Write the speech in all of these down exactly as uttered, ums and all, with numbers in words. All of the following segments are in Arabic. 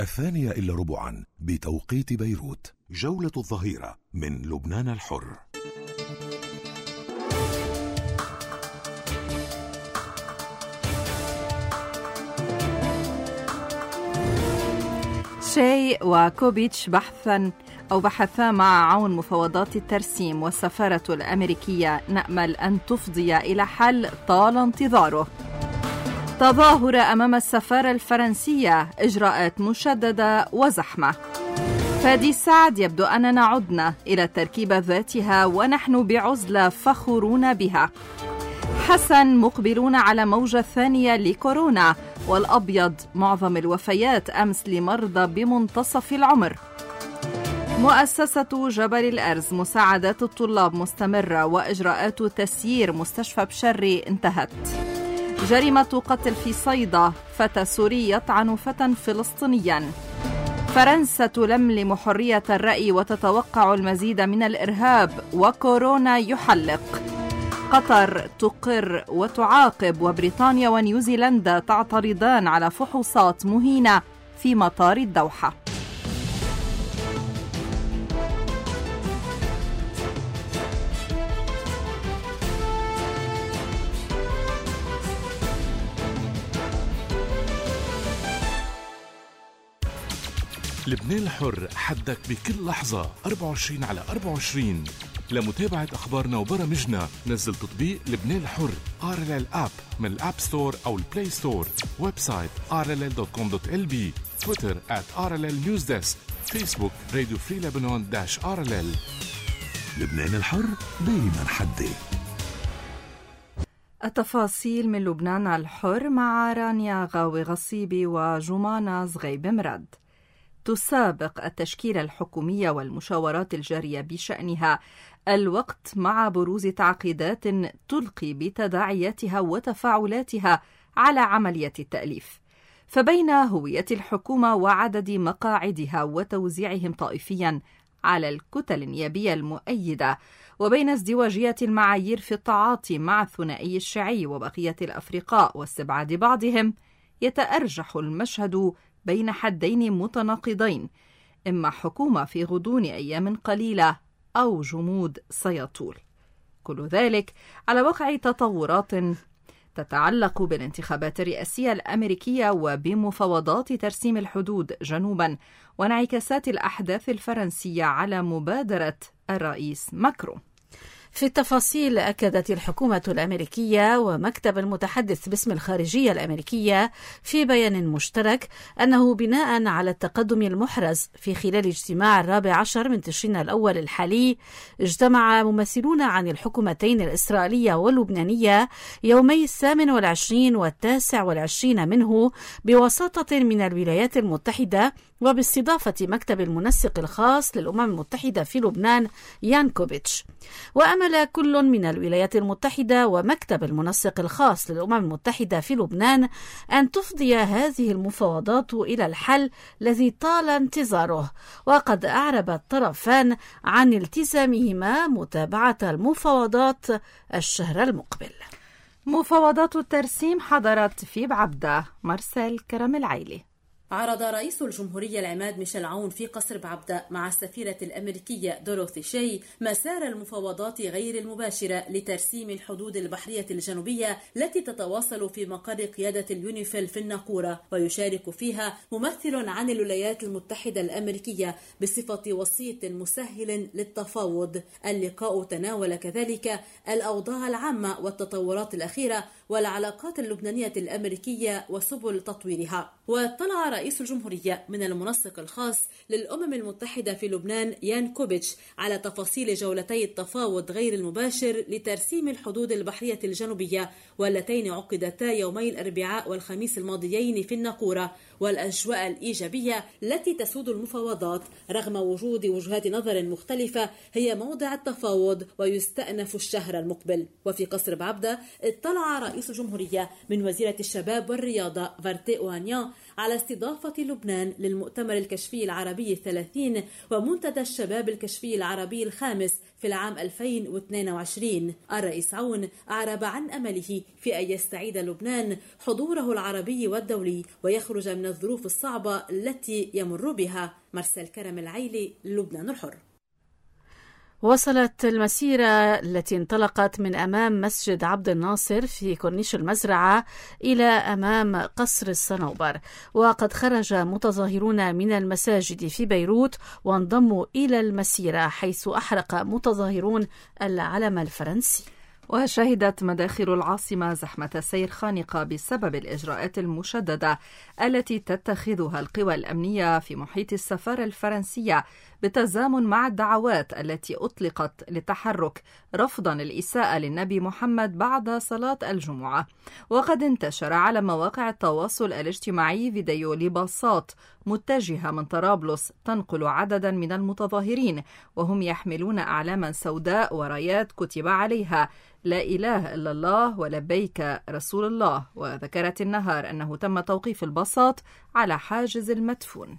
الثانية إلا ربعا بتوقيت بيروت. جولة الظهيرة من لبنان الحر. شاي وكوبيتش بحثا أو بحثا مع عون مفاوضات الترسيم والسفارة الأمريكية نأمل أن تفضي إلى حل طال انتظاره. تظاهر أمام السفارة الفرنسية، إجراءات مشددة وزحمة. فادي سعد، يبدو أننا عدنا إلى التركيبة ذاتها ونحن بعزلة فخورون بها. حسن، مقبلون على موجة ثانية لكورونا. والأبيض، معظم الوفيات أمس لمرضى بمنتصف العمر. مؤسسة جبل الأرز، مساعدات الطلاب مستمرة وإجراءات تسيير مستشفى بشري انتهت. جريمة قتل في صيدا، فتى سوري يطعن فتى فلسطينيا. فرنسا تلملم حرية الرأي وتتوقع المزيد من الإرهاب، وكورونا يحلق. قطر تقر وتعاقب، وبريطانيا ونيوزيلندا تعترضان على فحوصات مهينة في مطار الدوحة. لبنان الحر، حدك بكل لحظة أربعة وعشرين على أربعة وعشرين. لمتابعة أخبارنا وبرامجنا نزل تطبيق لبنان الحر آر إل إل آب من الآب ستور أو البلاي ستور. ويب سايت آر إل إل دوت كوم دوت إل بي. تويتر آت آر إل إل نيوز ديسك. فيسبوك راديو فري لبنان داش آر إل إل. لبنان الحر دايما حدي. التفاصيل من لبنان الحر مع رانيا غاوي غصيبي وجمانة زغيب مراد. تسابق التشكيلة الحكومية والمشاورات الجارية بشأنها الوقت مع بروز تعقيدات تلقي بتداعياتها وتفاعلاتها على عملية التأليف. فبين هوية الحكومة وعدد مقاعدها وتوزيعهم طائفيا على الكتل النيابية المؤيدة، وبين ازدواجية المعايير في التعاطي مع الثنائي الشيعي وبقية الأفرقاء واستبعاد بعضهم، يتأرجح المشهد بين حدين متناقضين، إما حكومة في غضون أيام قليلة أو جمود سيطول. كل ذلك على وقع تطورات تتعلق بالانتخابات الرئاسية الأمريكية وبمفاوضات ترسيم الحدود جنوبا، وانعكاسات الأحداث الفرنسية على مبادرة الرئيس ماكرون. في التفاصيل، أكدت الحكومة الأمريكية ومكتب المتحدث باسم الخارجية الأمريكية في بيان مشترك أنه بناء على التقدم المحرز في خلال اجتماع الرابع عشر من تشرين الأول الحالي، اجتمع ممثلون عن الحكومتين الإسرائيلية واللبنانية يومي الثامن والعشرين والتاسع والعشرين منه بوساطة من الولايات المتحدة وباستضافة مكتب المنسق الخاص للأمم المتحدة في لبنان يان كوبيتش. وأمل كل من الولايات المتحدة ومكتب المنسق الخاص للأمم المتحدة في لبنان أن تفضي هذه المفاوضات إلى الحل الذي طال انتظاره. وقد أعرب الطرفان عن التزامهما متابعة المفاوضات الشهر المقبل. مفاوضات الترسيم حضرت في بعبدة. مرسل كرم العيلي. عرض رئيس الجمهورية العماد ميشيل عون في قصر بعبدة مع السفيرة الأمريكية دوروثي شاي مسار المفاوضات غير المباشرة لترسيم الحدود البحرية الجنوبية التي تتواصل في مقر قيادة اليونيفيل في الناقورة، ويشارك فيها ممثل عن الولايات المتحدة الأمريكية بصفة وسيط مسهل للتفاوض. اللقاء تناول كذلك الأوضاع العامة والتطورات الأخيرة والعلاقات اللبنانية الأمريكية وسبل تطويرها. واطلع رئيس الجمهورية من المنسق الخاص للأمم المتحدة في لبنان يان كوبيتش على تفاصيل جولتي التفاوض غير المباشر لترسيم الحدود البحرية الجنوبية، واللتين عقدتا يومي الأربعاء والخميس الماضيين في الناقورة، والأجواء الإيجابية التي تسود المفاوضات رغم وجود وجهات نظر مختلفة هي موضع التفاوض ويستأنف الشهر المقبل. وفي قصر بعبدة اطلع رئيس الجمهورية من وزيرة الشباب والرياضة فارتي أوانيان على استضافة لبنان للمؤتمر الكشفي العربي الثلاثين ومنتدى الشباب الكشفي العربي الخامس في العام ألفين واثنين وعشرين. الرئيس عون أعرب عن أمله في أن يستعيد لبنان حضوره العربي والدولي ويخرج من الظروف الصعبة التي يمر بها. مرسل كرم العيلي، لبنان الحر. وصلت المسيرة التي انطلقت من أمام مسجد عبد الناصر في كورنيش المزرعة إلى أمام قصر الصنوبر، وقد خرج متظاهرون من المساجد في بيروت وانضموا إلى المسيرة، حيث أحرق متظاهرون العلم الفرنسي. وشهدت مداخل العاصمة زحمة سير خانقة بسبب الإجراءات المشددة التي تتخذها القوى الأمنية في محيط السفارة الفرنسية بالتزامن مع الدعوات التي أطلقت للتحرك رفضا الإساءة للنبي محمد بعد صلاة الجمعة. وقد انتشر على مواقع التواصل الاجتماعي فيديو لباصات متجهة من طرابلس تنقل عددا من المتظاهرين وهم يحملون أعلاما سوداء ورايات كتب عليها لا إله إلا الله ولبيك رسول الله. وذكرت النهار أنه تم توقيف الباصات على حاجز المدفون.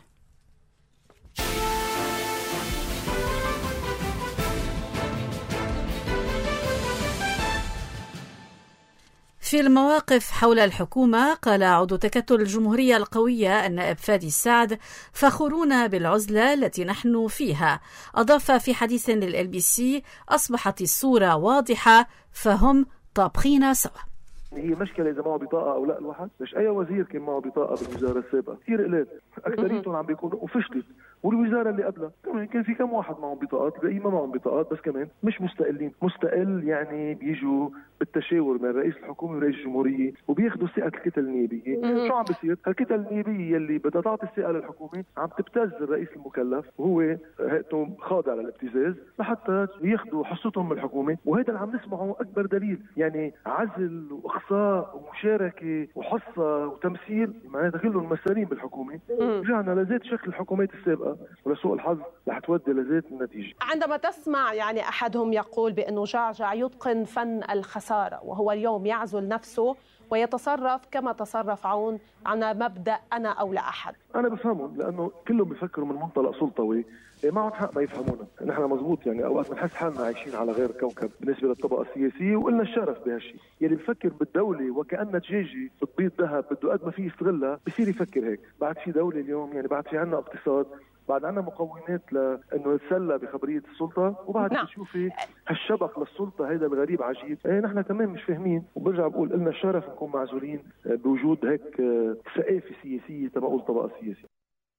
في المواقف حول الحكومة، قال عضو تكتل الجمهورية القوية النائب فادي السعد: فخورون بالعزلة التي نحن فيها. أضاف في حديث للإل بي سي: أصبحت الصورة واضحة، فهم طابخين سوا. هي مشكلة إذا معه بطاقة أو لا الواحد، مش أي وزير كان معه بطاقة بالوزارة السابقة، كثير قليل، أكثريتهم عم بيكونوا وفشلت، والوزارة اللي قبلها كمان كان في كم واحد معهم بطاقات، الباقي ما معهم بطاقات، بس كمان مش مستقلين، مستقل يعني بيجوا بالتشاور من رئيس الحكومة ورئيس الجمهورية وبياخذوا ثقة الكتل النيابية. شو عم بيصير؟ الكتل النيابية اللي بدها تعطي الثقة للحكومة عم تبتز الرئيس المكلف وهو هيئته خاضع للابتزاز لحتى ياخذوا حصتهم من الحكومة، وهذا اللي عم نسمعه أكبر دليل، يعني عزل وإخصاء ومشاركة وحصة وتمثيل، معناتها كلهم مسارين بالحكومة. رجعنا لذات شكل الحكومات السابقة ولسوء الحظ رح تودي لذات النتيجة. عندما تسمع يعني أحدهم يقول بأنه جعجع يتقن فن الخسارة، وهو اليوم يعزل نفسه ويتصرف كما تصرف عون على مبدأ أنا أو لا أحد. أنا بفهمهم لأنه كلهم بيفكروا من منطلق سلطوي، معهم حق ما يفهمونا، نحن مزبوط يعني أوقات بنحس حالنا عايشين على غير كوكب بالنسبة للطبقة السياسية، وقلنا الشرف بهالشيء، يلي بفكر بالدولة وكأنها دجاجة بتبيض ذهب بده قد ما فيه يستغلها بصير يفكر هيك. بعد في دولة اليوم، يعني بعد في عنا اقتصاد، بعد عنا مقومات لانه يتسلى بخبريه السلطه، وبعد نعم. تشوفي هالشبق للسلطه هيدا الغريب عجيب، ايه نحن كمان مش فاهمين، وبرجع بقول لنا الشرف نكون معزولين بوجود هيك ثقافه سياسيه تبع الطبقه السياسيه.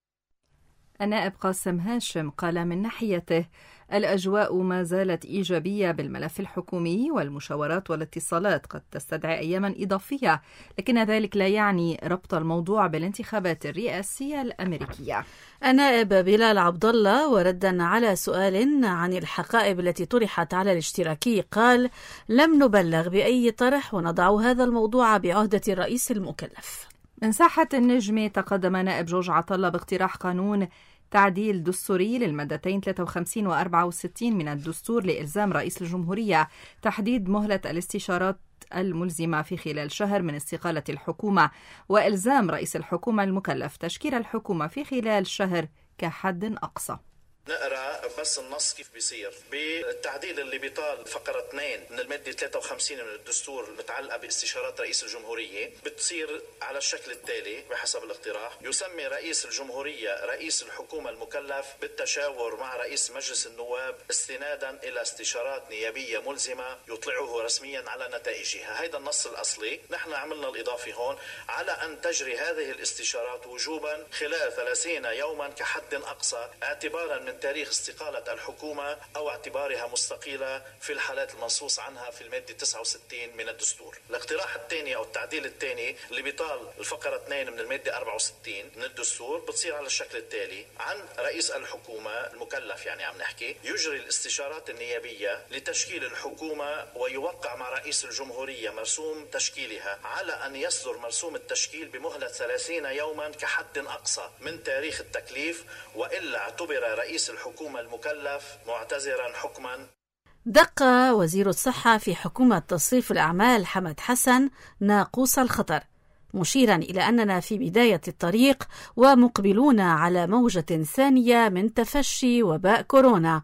النائب قاسم هاشم قال من ناحيته: الأجواء ما زالت إيجابية بالملف الحكومي، والمشاورات والاتصالات قد تستدعي أياما إضافية، لكن ذلك لا يعني ربط الموضوع بالانتخابات الرئاسية الأمريكية. النائب بلال عبد الله، وردا على سؤال عن الحقائب التي طرحت على الاشتراكي، قال: لم نبلغ بأي طرح ونضع هذا الموضوع بعهدة الرئيس المكلف. من ساحة النجمة، تقدم نائب جورج عطلة باقتراح قانون تعديل دستوري للمادتين ثلاثة وخمسين و أربعة وستين من الدستور لإلزام رئيس الجمهورية تحديد مهلة الاستشارات الملزمة في خلال شهر من استقالة الحكومة، وإلزام رئيس الحكومة المكلف تشكيل الحكومة في خلال شهر كحد أقصى. نقرأ بس النص كيف بيصير بالتعديل اللي بيطال فقرة اثنين من المادة ثلاثة وخمسين من الدستور المتعلقة باستشارات رئيس الجمهورية، بتصير على الشكل التالي بحسب الاقتراح: يسمي رئيس الجمهورية رئيس الحكومة المكلف بالتشاور مع رئيس مجلس النواب استنادا إلى استشارات نيابية ملزمة يطلعه رسميا على نتائجها. هيدا النص الأصلي. نحن عملنا الإضافة هون على أن تجري هذه الاستشارات وجوبا خلال ثلاثين يوما كحد أقصى، اعتبارا من تاريخ استقالة الحكومة أو اعتبارها مستقيلة في الحالات المنصوص عنها في المادة تسعة وستين من الدستور. الاقتراح الثاني أو التعديل الثاني اللي بيطال الفقرة اثنين من المادة أربعة وستين من الدستور بتصير على الشكل التالي: عن رئيس الحكومة المكلف، يعني عم نحكي، يجري الاستشارات النيابية لتشكيل الحكومة ويوقع مع رئيس الجمهورية مرسوم تشكيلها، على أن يصدر مرسوم التشكيل بمهلة ثلاثين يوما كحد أقصى من تاريخ التكليف، وإلا اعتبر رئيس الحكومة المكلف معتذرا حكما. دق وزير الصحة في حكومة تصريف الأعمال حمد حسن ناقوس الخطر، مشيرا إلى أننا في بداية الطريق ومقبلون على موجة ثانية من تفشي وباء كورونا.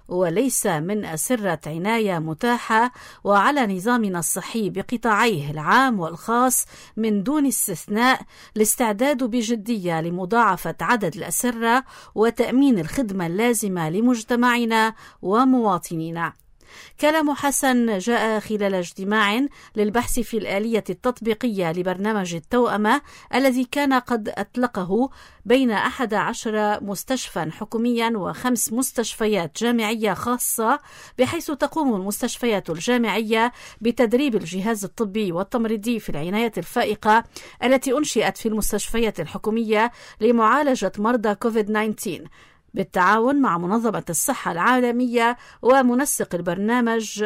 وليس من أسرة عناية متاحة، وعلى نظامنا الصحي بقطاعيه العام والخاص من دون استثناء الاستعداد بجدية لمضاعفة عدد الأسرة وتأمين الخدمة اللازمة لمجتمعنا ومواطنينا. كلام حسن جاء خلال اجتماع للبحث في الآلية التطبيقية لبرنامج التوأمة الذي كان قد أطلقه بين أحد عشر مستشفى حكوميا وخمس مستشفيات جامعية خاصة، بحيث تقوم المستشفيات الجامعية بتدريب الجهاز الطبي والتمريضي في العناية الفائقة التي أنشئت في المستشفيات الحكومية لمعالجة مرضى كوفيد تسعة عشر بالتعاون مع منظمة الصحة العالمية ومنسق البرنامج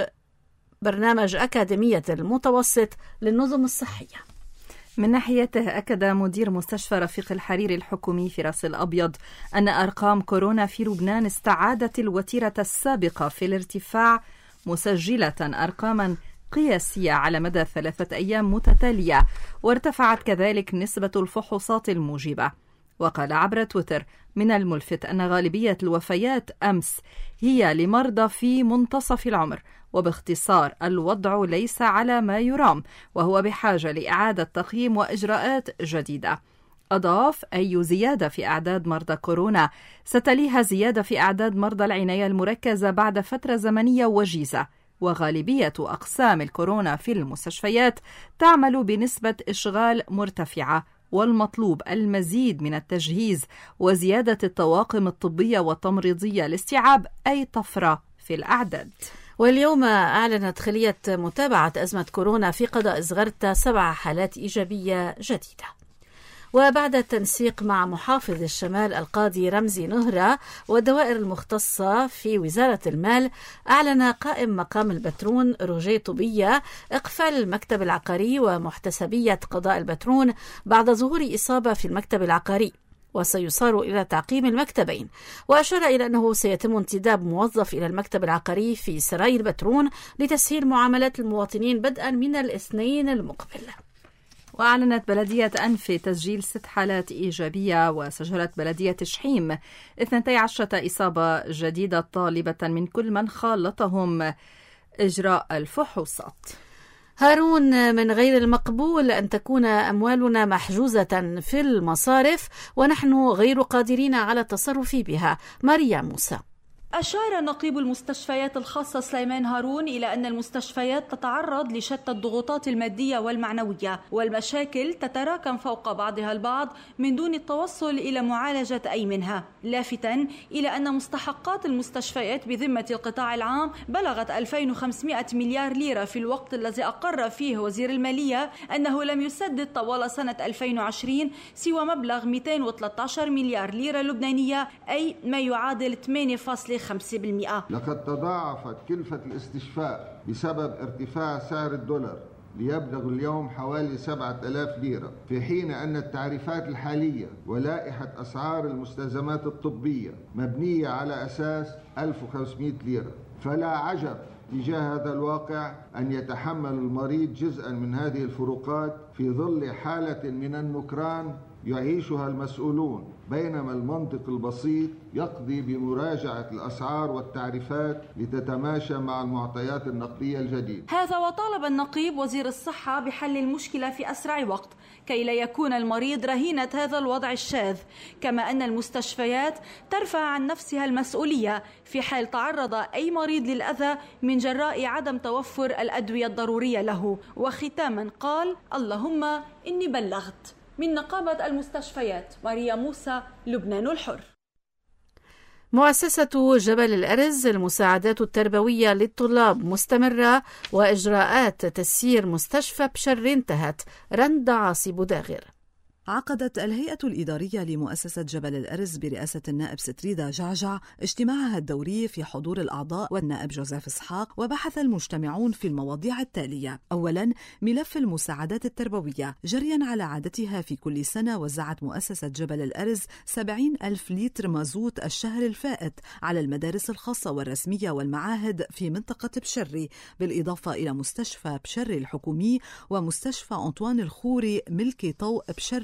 برنامج أكاديمية المتوسط للنظم الصحية. من ناحيته أكد مدير مستشفى رفيق الحريري الحكومي في رأس الأبيض أن أرقام كورونا في لبنان استعادت الوتيرة السابقة في الارتفاع، مسجلة أرقاما قياسية على مدى ثلاثة أيام متتالية، وارتفعت كذلك نسبة الفحوصات الموجبة. وقال عبر تويتر: من الملفت أن غالبية الوفيات أمس هي لمرضى في منتصف العمر، وباختصار الوضع ليس على ما يرام، وهو بحاجة لإعادة تقييم وإجراءات جديدة. أضاف: أي زيادة في أعداد مرضى كورونا ستليها زيادة في أعداد مرضى العناية المركزة بعد فترة زمنية وجيزة، وغالبية أقسام الكورونا في المستشفيات تعمل بنسبة إشغال مرتفعة، والمطلوب المزيد من التجهيز وزيادة الطواقم الطبية والتمريضية لاستيعاب أي طفرة في الأعداد. واليوم أعلنت خلية متابعة أزمة كورونا في قضاء زغرتا سبع حالات إيجابية جديدة. وبعد التنسيق مع محافظ الشمال القاضي رمزي نهرة والدوائر المختصة في وزارة المال، أعلن قائم مقام البترون روجيه طوبية إقفال المكتب العقاري ومحتسبية قضاء البترون بعد ظهور إصابة في المكتب العقاري، وسيصار إلى تعقيم المكتبين. وأشار إلى أنه سيتم انتداب موظف إلى المكتب العقاري في سراي البترون لتسهيل معاملات المواطنين بدءا من الاثنين المقبل. وأعلنت بلدية أنفي تسجيل ست حالات إيجابية، وسجلت بلدية شحيم اثنتي عشرة إصابة جديدة طالبة من كل من خالطهم إجراء الفحوصات. هارون: من غير المقبول أن تكون أموالنا محجوزة في المصارف ونحن غير قادرين على التصرف بها. ماريا موسى. أشار نقيب المستشفيات الخاصة سليمان هارون إلى أن المستشفيات تتعرض لشتى الضغوطات المادية والمعنوية، والمشاكل تتراكم فوق بعضها البعض من دون التوصل إلى معالجة أي منها، لافتا إلى أن مستحقات المستشفيات بذمة القطاع العام بلغت ألفين وخمسمائة مليار ليرة في الوقت الذي أقر فيه وزير المالية أنه لم يسدد طوال سنة ألفين وعشرين سوى مبلغ مئتين وثلاثة عشر مليار ليرة لبنانية، أي ما يعادل ثمانية فاصلة خمسة بالمئة. لقد تضاعفت كلفة الاستشفاء بسبب ارتفاع سعر الدولار ليبلغ اليوم حوالي سبعة آلاف ليرة، في حين أن التعريفات الحالية ولائحة أسعار المستلزمات الطبية مبنية على أساس ألف وخمسمائة ليرة. فلا عجب تجاه هذا الواقع أن يتحمل المريض جزءا من هذه الفروقات في ظل حالة من النكران يعيشها المسؤولون، بينما المنطق البسيط يقضي بمراجعة الأسعار والتعريفات لتتماشى مع المعطيات النقدية الجديدة. هذا وطالب النقيب وزير الصحة بحل المشكلة في أسرع وقت كي لا يكون المريض رهينة هذا الوضع الشاذ، كما أن المستشفيات ترفع عن نفسها المسؤولية في حال تعرض أي مريض للأذى من جراء عدم توفر الأدوية الضرورية له. وختاما قال: اللهم إني بلغت. من نقابة المستشفيات، ماريا موسى، لبنان الحر. مؤسسة جبل الأرز المساعدات التربوية للطلاب مستمرة، وإجراءات تسيير مستشفى بشر انتهت. رند عاصي بوداغر. عقدت الهيئة الإدارية لمؤسسة جبل الأرز برئاسة النائب ستريدا جعجع اجتماعها الدوري في حضور الأعضاء والنائب جوزيف إسحاق، وبحث المجتمعون في المواضيع التالية: أولاً، ملف المساعدات التربوية. جرياً على عادتها في كل سنة، وزعت مؤسسة جبل الأرز سبعين ألف لتر مازوت الشهر الفائت على المدارس الخاصة والرسمية والمعاهد في منطقة بشري، بالإضافة إلى مستشفى بشري الحكومي ومستشفى أنطوان الخوري ملكي طوء بشري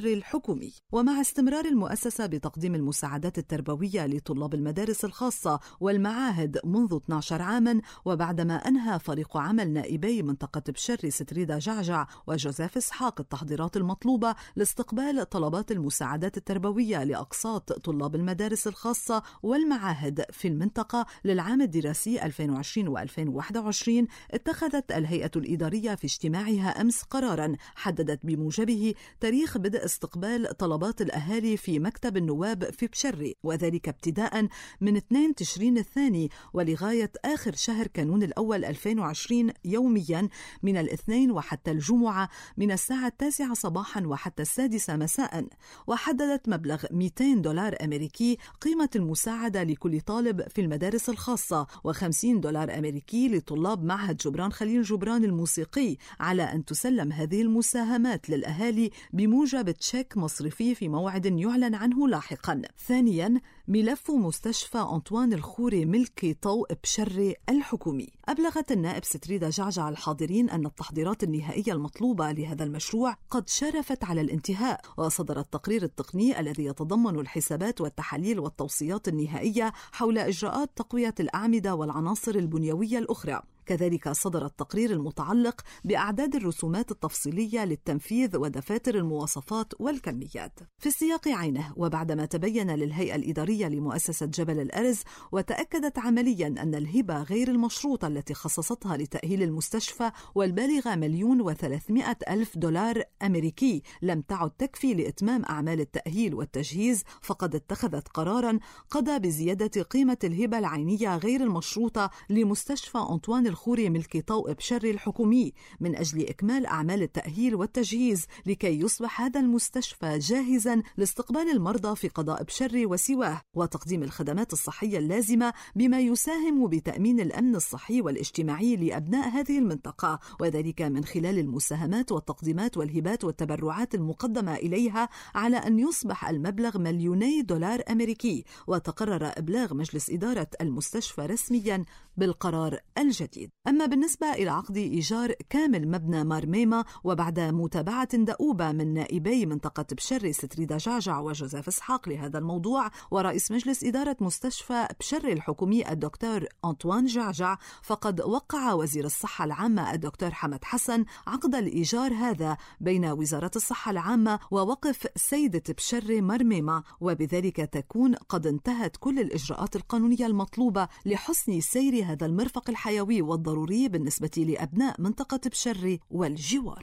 بشري الحكومي. ومع استمرار المؤسسة بتقديم المساعدات التربوية لطلاب المدارس الخاصة والمعاهد منذ اثني عشر عاما، وبعدما أنهى فريق عمل نائبي منطقة بشري ستريدا جعجع وجوزيف إسحاق التحضيرات المطلوبة لاستقبال طلبات المساعدات التربوية لأقساط طلاب المدارس الخاصة والمعاهد في المنطقة للعام الدراسي ألفين وعشرين وألفين وواحد وعشرين، اتخذت الهيئة الإدارية في اجتماعها أمس قراراً حددت بموجبه تاريخ بدء استقبال طلبات الأهالي في مكتب النواب في بشري، وذلك ابتداء من اثنين تشرين الثاني ولغاية آخر شهر كانون الأول ألفين وعشرين يوميا من الاثنين وحتى الجمعة من الساعة التاسعة صباحا وحتى السادسة مساء. وحددت مبلغ مئتين دولار أمريكي قيمة المساعدة لكل طالب في المدارس الخاصة، وخمسين دولار أمريكي لطلاب معهد جبران خليل جبران الموسيقي، على أن تسلم هذه المساهمات للأهالي بموجب تشيك مصرفي في موعد يعلن عنه لاحقا. ثانيا، ملف مستشفى أنطوان الخوري ملكي طوء بشري الحكومي. أبلغت النائب ستريدا جعجع الحاضرين أن التحضيرات النهائية المطلوبة لهذا المشروع قد شرفت على الانتهاء، وصدر التقرير التقني الذي يتضمن الحسابات والتحاليل والتوصيات النهائية حول إجراءات تقوية الأعمدة والعناصر البنيوية الأخرى. كذلك صدر التقرير المتعلق بأعداد الرسومات التفصيلية للتنفيذ ودفاتر المواصفات والكميات. في السياق عينه، وبعدما تبين للهيئة الإدارية لمؤسسة جبل الأرز وتأكدت عمليا أن الهبة غير المشروطة التي خصصتها لتأهيل المستشفى والبالغة مليون وثلاثمائة ألف دولار أمريكي لم تعد تكفي لإتمام أعمال التأهيل والتجهيز، فقد اتخذت قرارا قضى بزيادة قيمة الهبة العينية غير المشروطة لمستشفى أنطوان الخوري ملكي طوء بشري الحكومي من أجل إكمال أعمال التأهيل والتجهيز لكي يصبح هذا المستشفى جاهزا لاستقبال المرضى في قضاء بشري وسواه وتقديم الخدمات الصحية اللازمة، بما يساهم بتأمين الأمن الصحي والاجتماعي لأبناء هذه المنطقة، وذلك من خلال المساهمات والتقديمات والهبات والتبرعات المقدمة إليها على أن يصبح المبلغ مليوني دولار أمريكي. وتقرر إبلاغ مجلس إدارة المستشفى رسميا بالقرار الجديد. أما بالنسبة إلى عقد إيجار كامل مبنى مارميما، وبعد متابعة دؤوبة من نائبي منطقة بشري ستريدا جعجع وجوزيف إسحاق لهذا الموضوع ورئيس مجلس إدارة مستشفى بشري الحكومي الدكتور أنطوان جعجع، فقد وقع وزير الصحة العامة الدكتور حمد حسن عقد الإيجار هذا بين وزارة الصحة العامة ووقف سيدة بشري مارميما، وبذلك تكون قد انتهت كل الإجراءات القانونية المطلوبة لحسن سير هذا المرفق الحيوي والضروري بالنسبة لأبناء منطقة بشري والجوار.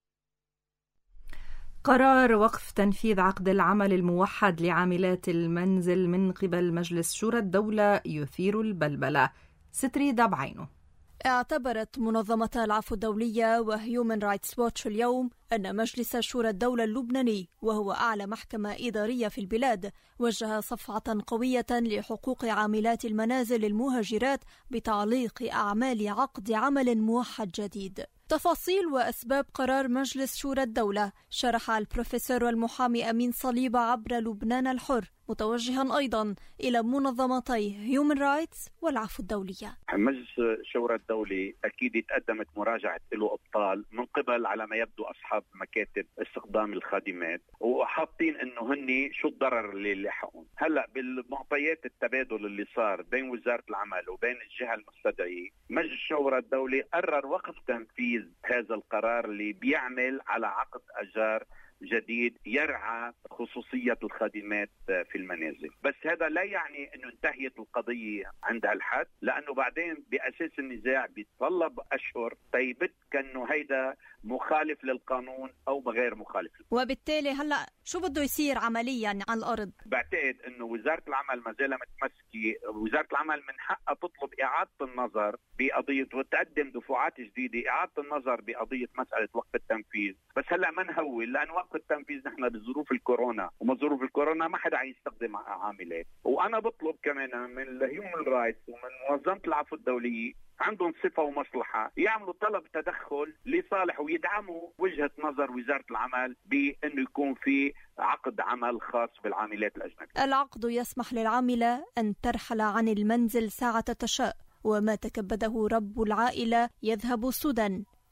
قرار وقف تنفيذ عقد العمل الموحد لعاملات المنزل من قبل مجلس شورى الدولة يثير البلبلة. ستريدا بعينه. اعتبرت منظمة العفو الدولية وهيومن رايتس ووتش اليوم أن مجلس شورى الدولة اللبناني، وهو أعلى محكمة إدارية في البلاد، وجه صفعة قوية لحقوق عاملات المنازل المهاجرات بتعليق أعمال عقد عمل موحد جديد. تفاصيل وأسباب قرار مجلس شورى الدولة شرح البروفيسور والمحامي أمين صليبة عبر لبنان الحر، متوجها أيضا إلى منظمتي هيومن رايتس والعفو الدولية. مجلس شورى الدولي أكيد تقدمت مراجعة له أبطال من قبل على ما يبدو أصحاب مكاتب استخدام الخادمات، وحاطين إنه هني شو الضرر اللي لحقهم. هلأ بالمعطيات التبادل اللي صار بين وزارة العمل وبين الجهة المستدعية، مجلس شورى الدولي قرر وقف تنفيذ هذا القرار اللي بيعمل على عقد أجار جديد يرعى خصوصية الخادمات في المنازل. بس هذا لا يعني أنه انتهيت القضية عند هالحد، لأنه بعدين بأساس النزاع بيتطلب أشهر طيبت كأنه هيدا مخالف للقانون أو غير مخالف للقانون. وبالتالي هلأ شو بده يصير عمليا على الأرض؟ بعتقد أنه وزارة العمل ما زالت متمسكة. وزارة العمل من حقها تطلب إعادة النظر بقضية وتقدم دفعات جديدة إعادة النظر بقضية مسألة وقف التنفيذ. بس هلأ ما نهول، لأن وقف التنفيذ نحن بظروف الكورونا، وما ظروف الكورونا ما حدا يستخدم عاملات. وأنا بطلب كمان من الهيومن رايتس ومن منظمة العفو الدولية عندهم صفة ومصلحة يعملوا طلب تدخل لصالح ويدعموا وجهة نظر وزارة العمل بأنه يكون في عقد عمل خاص بالعاملات الأجنبية. العقد يسمح للعاملة أن ترحل عن المنزل ساعة تشاء، وما تكبده رب العائلة يذهب سدى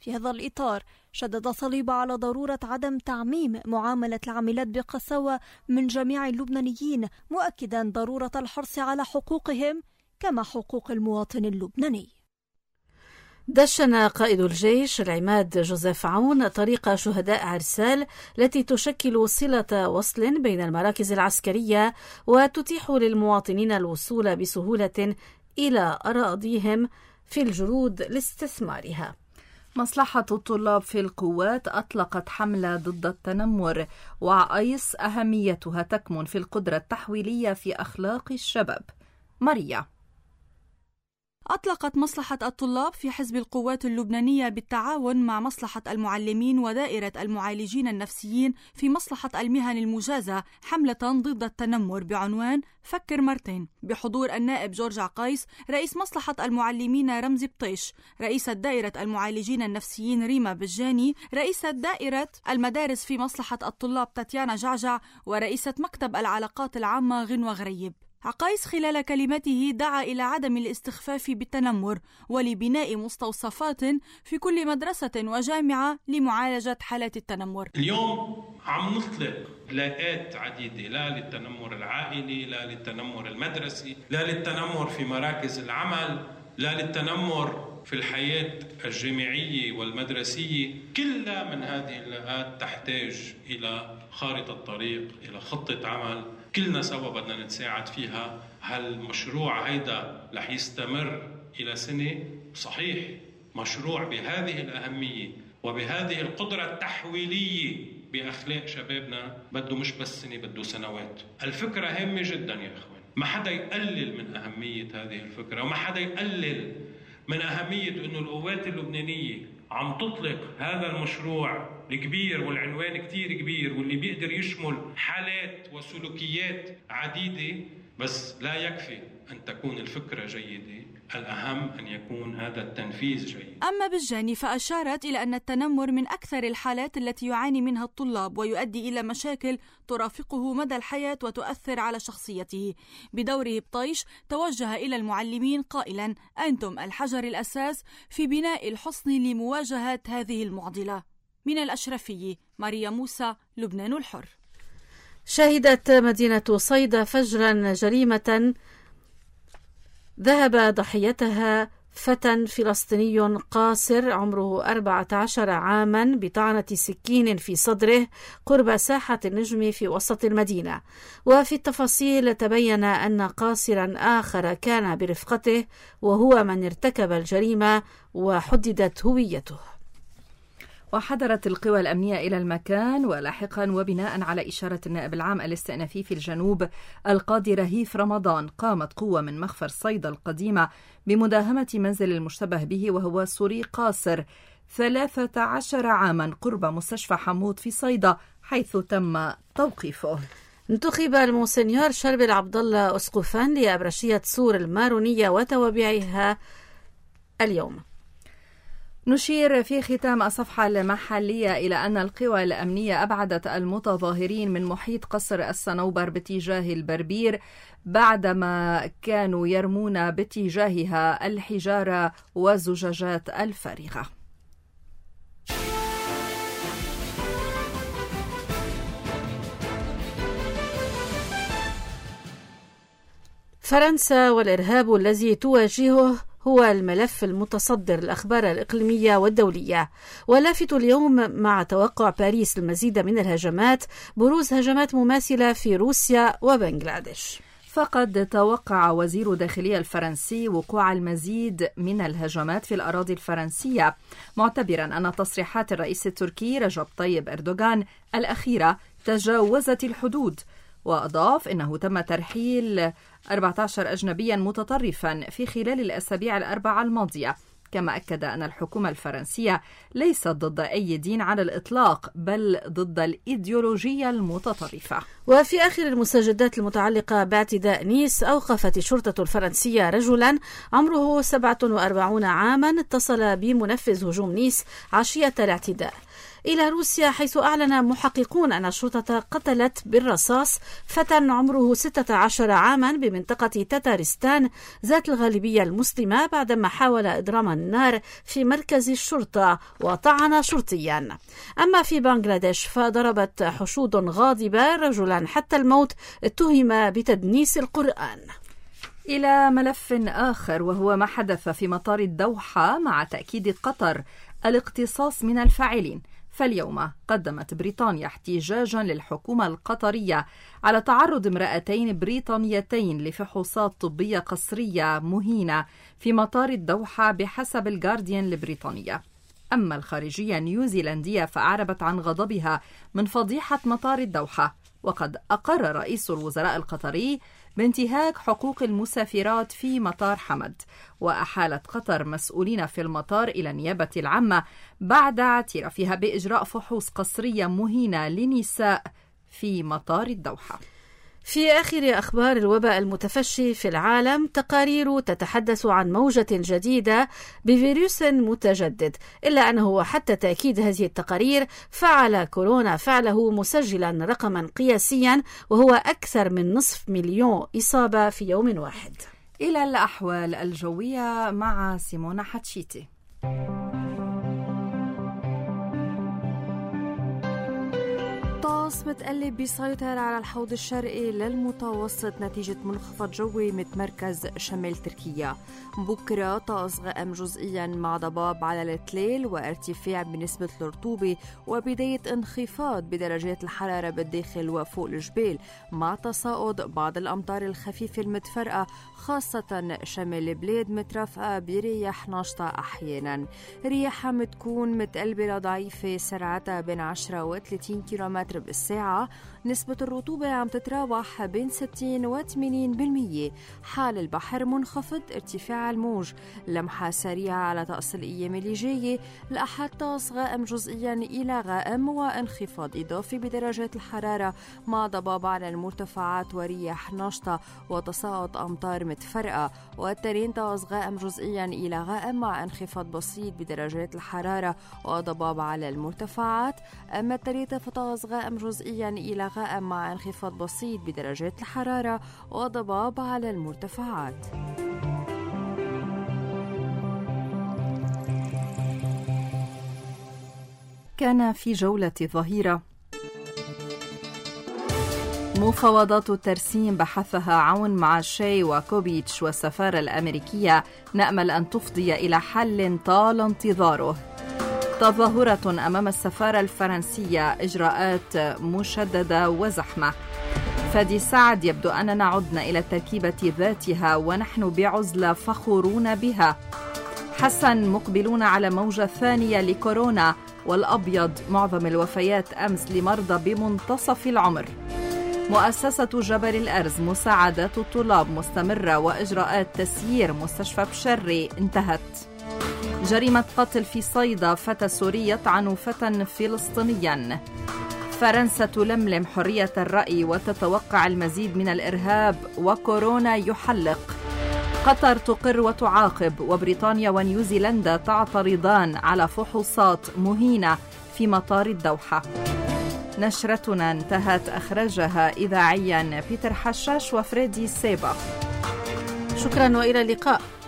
في هذا الإطار شدد صليبة على ضرورة عدم تعميم معاملة العاملات بقساوة من جميع اللبنانيين، مؤكدا ضرورة الحرص على حقوقهم كما حقوق المواطن اللبناني. دشن قائد الجيش العماد جوزيف عون طريق شهداء عرسال التي تشكل صلة وصل بين المراكز العسكرية وتتيح للمواطنين الوصول بسهولة إلى أراضيهم في الجرود لاستثمارها. مصلحة الطلاب في القوات أطلقت حملة ضد التنمر، وعايس أهميتها تكمن في القدرة التحويلية في أخلاق الشباب. ماريا. أطلقت مصلحة الطلاب في حزب القوات اللبنانية بالتعاون مع مصلحة المعلمين ودائرة المعالجين النفسيين في مصلحة المهن المجازة حملة ضد التنمر بعنوان فكر مرتين، بحضور النائب جورج عقايس، رئيس مصلحة المعلمين رمزي بطيش، رئيسة دائرة المعالجين النفسيين ريما بجاني، رئيسة دائرة المدارس في مصلحة الطلاب تاتيانا جعجع، ورئيسة مكتب العلاقات العامة غنوة غريب. عقايس خلال كلمته دعا إلى عدم الاستخفاف بالتنمر ولبناء مستوصفات في كل مدرسة وجامعة لمعالجة حالات التنمر. اليوم عم نطلق لاءات عديدة، لا للتنمر العائلي، لا للتنمر المدرسي، لا للتنمر في مراكز العمل، لا للتنمر في الحياة الجامعية والمدرسية. كلها من هذه اللاءات تحتاج إلى خارطة طريق، إلى خطة عمل كلنا سوا بدنا نتساعد فيها. هالمشروع هيدا رح يستمر إلى سنة، صحيح مشروع بهذه الأهمية وبهذه القدرة التحويلية بأخلاق شبابنا بده مش بس سنة، بده سنوات. الفكرة هامة جدا يا إخوان، ما حدا يقلل من أهمية هذه الفكرة، وما حدا يقلل من أهمية إنه القوات اللبنانية عم تطلق هذا المشروع الكبير، والعنوان كتير كبير واللي بيقدر يشمل حالات وسلوكيات عديدة. بس لا يكفي أن تكون الفكرة جيدة، الأهم أن يكون هذا التنفيذ جيد. أما بالجاني فأشارت إلى أن التنمر من أكثر الحالات التي يعاني منها الطلاب ويؤدي إلى مشاكل ترافقه مدى الحياة وتؤثر على شخصيته. بدوره بطيش توجه إلى المعلمين قائلا: أنتم الحجر الأساس في بناء الحصن لمواجهة هذه المعضلة. من الأشرفية، ماريا موسى، لبنان الحر. شهدت مدينة صيدا فجرا جريمة ذهب ضحيتها فتى فلسطيني قاصر عمره أربعة عشر عاما بطعنة سكين في صدره قرب ساحة النجم في وسط المدينة. وفي التفاصيل تبين أن قاصرا آخر كان برفقته وهو من ارتكب الجريمة وحددت هويته. وحضرت القوى الأمنية إلى المكان، ولاحقا وبناء على إشارة النائب العام الاستئنافي في الجنوب القاضي رهيف رمضان، قامت قوة من مخفر صيدا القديمة بمداهمة منزل المشتبه به وهو سوري قاصر ثلاثة عشر عاما قرب مستشفى حمود في صيدا، حيث تم توقيفه. انتخب المونسنيور شربل عبد الله أسقفان لأبرشية سور المارونية وتوابعها اليوم. نشير في ختام الصفحة المحلية إلى أن القوى الأمنية أبعدت المتظاهرين من محيط قصر الصنوبر باتجاه البربير بعدما كانوا يرمون باتجاهها الحجارة والزجاجات الفارغة. فرنسا والإرهاب الذي تواجهه هو الملف المتصدر الأخبار الإقليمية والدولية. ولافت اليوم مع توقع باريس المزيد من الهجمات بروز هجمات مماثلة في روسيا وبنغلاديش. فقد توقع وزير الداخلية الفرنسي وقوع المزيد من الهجمات في الأراضي الفرنسية، معتبرا أن تصريحات الرئيس التركي رجب طيب أردوغان الأخيرة تجاوزت الحدود. وأضاف إنه تم ترحيل أربعة عشر أجنبيا متطرفا في خلال الأسابيع الأربعة الماضية. كما أكد أن الحكومة الفرنسية ليست ضد أي دين على الإطلاق، بل ضد الإيديولوجية المتطرفة. وفي آخر المستجدات المتعلقة باعتداء نيس، أوقفت الشرطة الفرنسية رجلا عمره سبعة وأربعين عاما اتصل بمنفذ هجوم نيس عشية الاعتداء. إلى روسيا، حيث أعلن محققون أن الشرطة قتلت بالرصاص فتى عمره ستة عشر عاما بمنطقة تتارستان ذات الغالبية المسلمة بعدما حاول إضرام النار في مركز الشرطة وطعن شرطيا. أما في بنغلاديش فضربت حشود غاضبة رجلا حتى الموت اتهم بتدنيس القرآن. إلى ملف آخر وهو ما حدث في مطار الدوحة مع تأكيد قطر الاقتصاص من الفاعلين. فاليوم قدمت بريطانيا احتجاجا للحكومة القطرية على تعرض امرأتين بريطانيتين لفحوصات طبية قسرية مهينة في مطار الدوحة بحسب الجارديان البريطانية. أما الخارجية النيوزيلندية فأعربت عن غضبها من فضيحة مطار الدوحة، وقد أقر رئيس الوزراء القطري بانتهاك حقوق المسافرات في مطار حمد، وأحالت قطر مسؤولين في المطار إلى النيابة العامة بعد اعترافها بإجراء فحوص قسرية مهينة لنساء في مطار الدوحة. في آخر أخبار الوباء المتفشي في العالم، تقارير تتحدث عن موجة جديدة بفيروس متجدد، إلا أنه حتى تأكيد هذه التقارير فعل كورونا فعله مسجلا رقما قياسيا وهو أكثر من نصف مليون إصابة في يوم واحد. إلى الأحوال الجوية مع سيمونا حتشيتي. طقس متقلب بيسيطر على الحوض الشرقي للمتوسط نتيجة منخفض جوي متمركز شمال تركيا. بكرة طقس غائم جزئيا مع ضباب على التليل وارتفاع بنسبة الرطوبة وبداية انخفاض بدرجات الحرارة بالداخل وفوق الجبال مع تصاعد بعض الأمطار الخفيفة المتفرقة خاصة شمال البلاد مترافقة برياح ناشطة أحيانا. رياحها متكون متقلبة لضعيفة سرعتها بين عشرة و ثلاثين كيلومتر بالساعة. نسبة الرطوبة عم تتراوح بين ستين و ثمانين بالمية. حال البحر منخفض. ارتفاع الموج. لمحة سريعة على طقس الأيام اللي جاية. الأحد طقس غائم جزئيا إلى غائم وانخفاض إضافي بدرجات الحرارة مع ضباب على المرتفعات ورياح ناشطة وتصاعد أمطار متفرقة. والتنين طقس غائم جزئيا إلى غائم مع انخفاض بسيط بدرجات الحرارة وضباب على المرتفعات. أما الثلاثة فطقس غائم جزئيا إلى غائم مع انخفاض بسيط بدرجات الحرارة وضباب على المرتفعات. كان في جولة ظهيرة مفاوضات الترسيم بحثها عون مع شاي وكوبيتش والسفارة الأمريكية نأمل أن تفضي إلى حل طال انتظاره. تظاهرة أمام السفارة الفرنسية، إجراءات مشددة وزحمة. فادي سعد: يبدو أننا عدنا إلى التركيبة ذاتها ونحن بعزلة فخورون بها. حسن: مقبلون على موجة ثانية لكورونا. والأبيض: معظم الوفيات أمس لمرضى بمنتصف العمر. مؤسسة جبل الأرز: مساعدات الطلاب مستمرة وإجراءات تسيير مستشفى بشري انتهت. جريمة قتل في صيدا، فتى سوري يطعن فتى فلسطينيا. فرنسا تلملم حرية الرأي وتتوقع المزيد من الإرهاب وكورونا يحلق. قطر تقر وتعاقب وبريطانيا ونيوزيلندا تعترضان على فحوصات مهينة في مطار الدوحة. نشرتنا انتهت، أخرجها إذاعيا بيتر حشاش وفريدي سيبا. شكرا وإلى اللقاء.